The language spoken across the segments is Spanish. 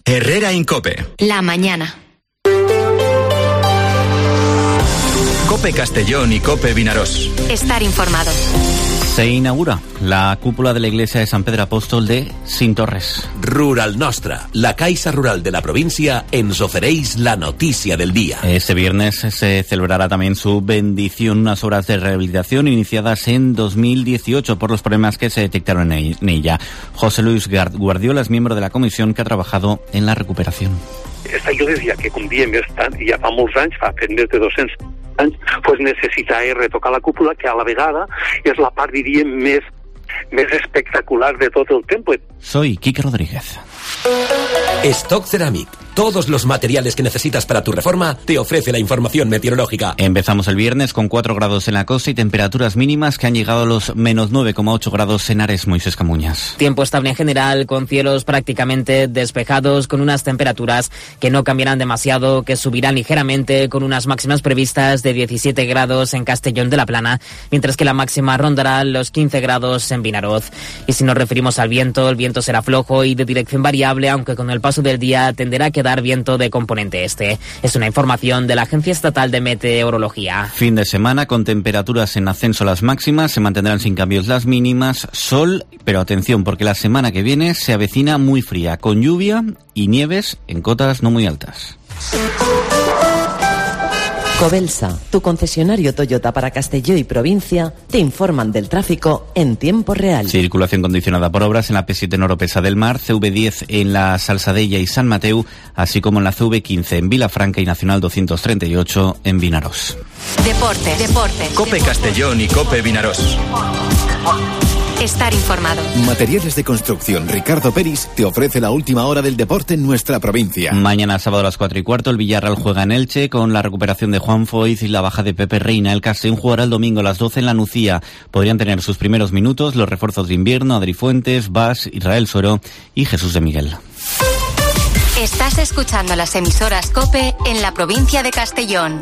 Herrera Incope. La mañana. Cope Castellón y Cope Vinarós. Estar informado. Se inaugura la cúpula de la iglesia de San Pedro Apóstol de Cinctorres. Rural Nostra, la Caixa Rural de la provincia, ens ofereix la noticia del día. Este viernes se celebrará también su bendición, unas obras de rehabilitación iniciadas en 2018 por los problemas que se detectaron en ella. José Luis Guardiola es miembro de la comisión que ha trabajado en la recuperación. Esta iglesia, que com diem ja fa molts anys, fa més de 200 anys, pues necessita retocar la cúpula, que a la vegada és la part, diríem, més espectacular de tot el temple. Soy Quique Rodríguez. Stock Ceramic. Todos los materiales que necesitas para tu reforma te ofrece la información meteorológica. Empezamos el viernes con 4 grados en la costa y temperaturas mínimas que han llegado a los menos 9,8 grados en Ares. Moisés Camuñas. Tiempo estable en general, con cielos prácticamente despejados, con unas temperaturas que no cambiarán demasiado, que subirán ligeramente, con unas máximas previstas de 17 grados en Castellón de la Plana, mientras que la máxima rondará los 15 grados en Vinaroz. Y si nos referimos al viento, el viento será flojo y de dirección variable, aunque con el paso del día tenderá a quedar viento de componente este. Es una información de la Agencia Estatal de Meteorología. Fin de semana con temperaturas en ascenso las máximas, se mantendrán sin cambios las mínimas, sol, pero atención porque la semana que viene se avecina muy fría, con lluvia y nieves en cotas no muy altas. Covelsa, tu concesionario Toyota para Castelló y provincia, te informan del tráfico en tiempo real. Circulación condicionada por obras en la P7 en Oropesa del Mar, CV10 en la Salsadella y San Mateu, así como en la CV15 en Vilafranca y Nacional 238 en Vinarós. Deporte. Cope Castellón y Cope Vinarós. Estar informado. Materiales de construcción Ricardo Peris te ofrece la última hora del deporte en nuestra provincia. Mañana sábado a las 4:15 el Villarreal juega en Elche con la recuperación de Juan Foyz y la baja de Pepe Reina. El Castellón jugará el domingo a las 12 en la Nucía. Podrían tener sus primeros minutos los refuerzos de invierno, Adri Fuentes, Bas, Israel Suero y Jesús de Miguel. Estás escuchando las emisoras COPE en la provincia de Castellón.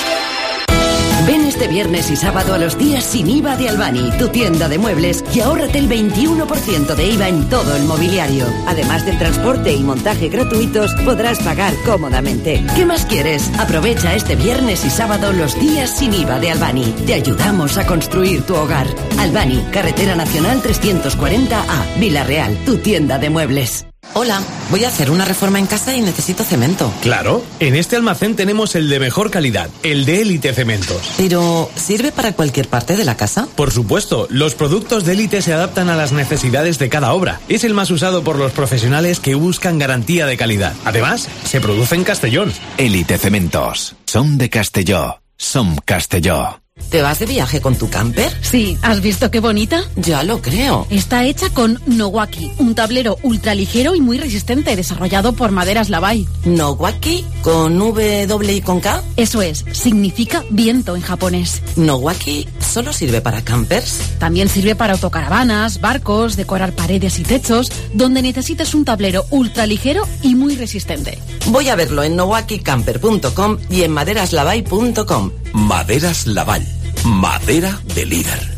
Ven este viernes y sábado a los días sin IVA de Albani, tu tienda de muebles, y ahórrate el 21% de IVA en todo el mobiliario. Además del transporte y montaje gratuitos, podrás pagar cómodamente. ¿Qué más quieres? Aprovecha este viernes y sábado los días sin IVA de Albani. Te ayudamos a construir tu hogar. Albani, Carretera Nacional 340A, Vila-real, tu tienda de muebles. Hola, voy a hacer una reforma en casa y necesito cemento. Claro, en este almacén tenemos el de mejor calidad, el de Élite Cementos. ¿Pero sirve para cualquier parte de la casa? Por supuesto, los productos de Élite se adaptan a las necesidades de cada obra. Es el más usado por los profesionales que buscan garantía de calidad. Además, se produce en Castellón. Élite Cementos. Som de Castelló. Som Castelló. ¿Te vas de viaje con tu camper? Sí, ¿has visto qué bonita? Ya lo creo. Está hecha con Nowaki, un tablero ultraligero y muy resistente, desarrollado por Maderas Lavai. ¿Nowaki? ¿Con W y con K? Eso es, significa viento en japonés. ¿Nowaki solo sirve para campers? También sirve para autocaravanas, barcos, decorar paredes y techos, donde necesites un tablero ultraligero y muy resistente. Voy a verlo en nowakicamper.com y en maderaslavai.com. Maderas Laval. Madera de líder.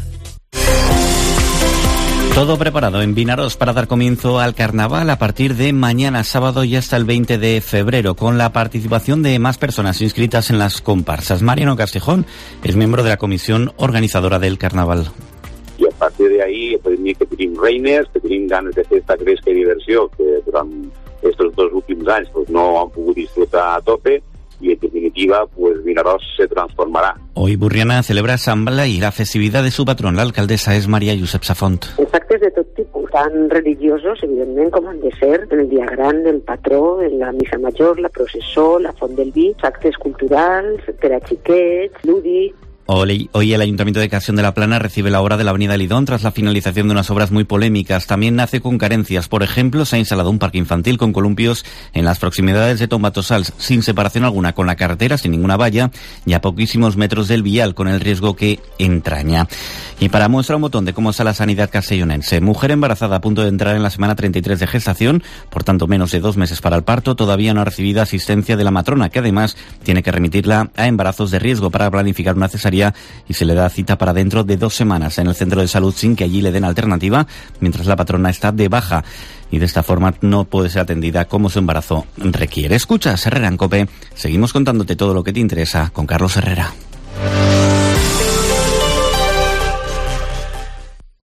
Todo preparado en Vinarós para dar comienzo al carnaval a partir de mañana sábado y hasta el 20 de febrero, con la participación de más personas inscritas en las comparsas. Mariano Castejón es miembro de la comisión organizadora del carnaval. I a partir d'ahir podem dir que tenim reines, que tenim ganes de fer esta gresca i diversió que durant estos 2 últims anys pues, no han pogut disfrutar a tope y en definitiva pues Vinarós se transformará. Hoy Burriana celebra Sant Blai y la festividad de su patrón, la alcaldesa es María Josep Safont. Els actes de tot tipus, tan religiosos, evidentment, com han de ser, en el dia gran, el patró, en la missa major, la processó, la font del vi, actes culturals, per a xiquets, lúdics. Hoy el Ayuntamiento de Castellón de la Plana recibe la obra de la Avenida Lidón tras la finalización de unas obras muy polémicas. También nace con carencias. Por ejemplo, se ha instalado un parque infantil con columpios en las proximidades de Tombatosals, sin separación alguna con la carretera, sin ninguna valla, y a poquísimos metros del vial, con el riesgo que entraña. Y para muestra un botón de cómo está la sanidad castellonense, mujer embarazada a punto de entrar en la semana 33 de gestación, por tanto menos de 2 meses para el parto, todavía no ha recibido asistencia de la matrona, que además tiene que remitirla a embarazos de riesgo para planificar una cesárea necesaria y se le da cita para dentro de 2 semanas en el centro de salud sin que allí le den alternativa, mientras la patrona está de baja. Y de esta forma no puede ser atendida como su embarazo requiere. Escuchas Herrera en COPE. Seguimos contándote todo lo que te interesa con Carlos Herrera.